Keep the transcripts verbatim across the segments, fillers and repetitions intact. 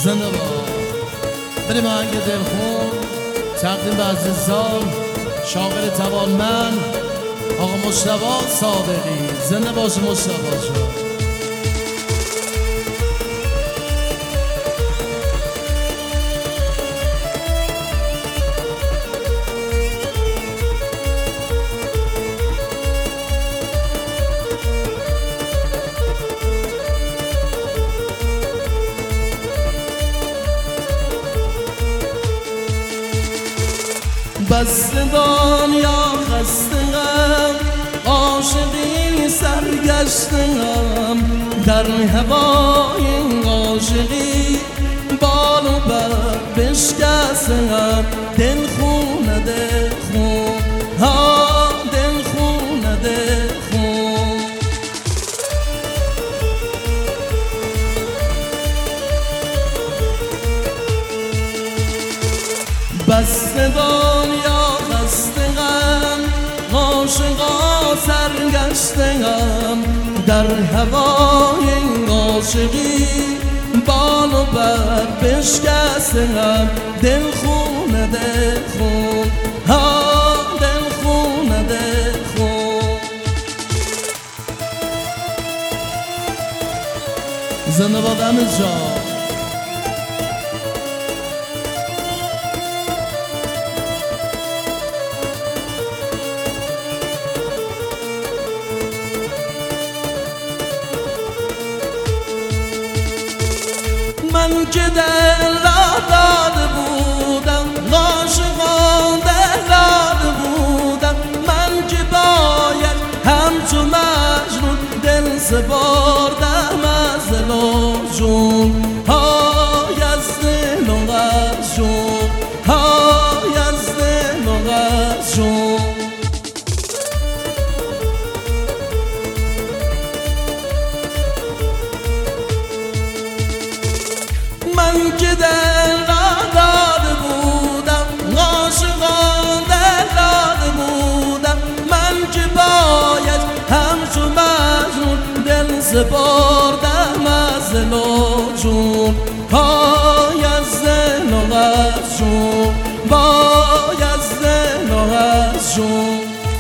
زنده باد. بریم آهنگ دلخون تقدیم به عزیزان شاغل توانمند آقا مصطفی صادقی. زنده باش مصطفی جان. بس دنیا خستم، عاشقی سرگشتم، در هوای عاشقی بال و پر بشکستم. دل خونه دل خون ها دل خونه دل خون. بس دنیا خستم، عاشقا سرگشتم، در هوای عاشقی بال و پر بشکستم. دل خونه دل خون ها دل خونه دل خون. زنده باد امیر جان. من که دل را داده بودم، عاشقان دل داده بودم، من که باید همچو مجنون دل سپردم از دل و جون های از دل و از جون های از دل و از جون. من که دل را داده بودم، عاشقان دل داده بودم، من که باید همچو مجنون دل سپردم از دل و جون های از دل و از جون بای از دل و از جون.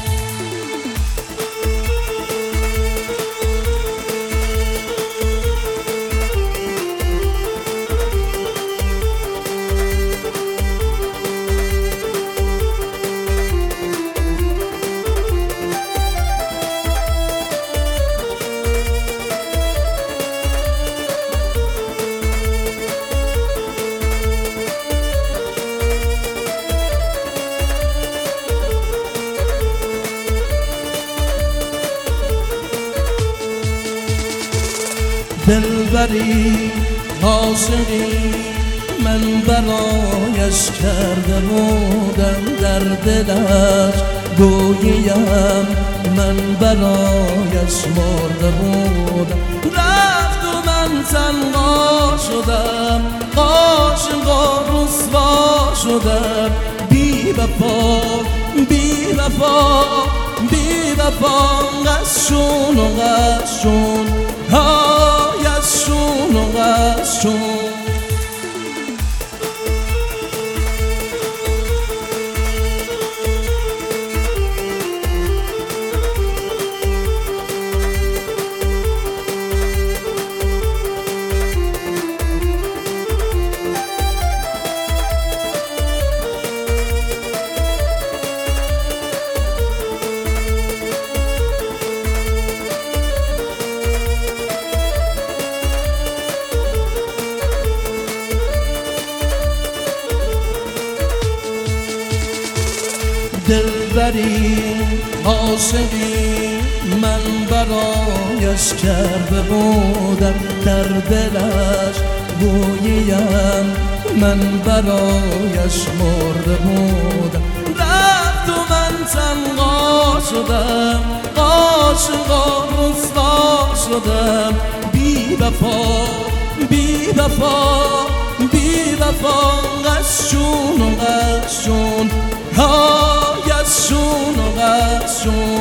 دلبری عاشقی من برایش کرده بودم، در دلش گوییم من برایش مرده بودم. رفت و من تنها شدم، عاشق و رسوا شدم. بی وفا بی وفا بی وفا قشون و قشون های از شون و قشون. دلبری عاشقی من برایش کرده بودم، در دلش گوییم من برایش مرده بودم. رفت و من تنها شدم، عاشق و رسوا شدم. بی وفا بی وفا بی وفا قشون و قشون های از شون و قشون.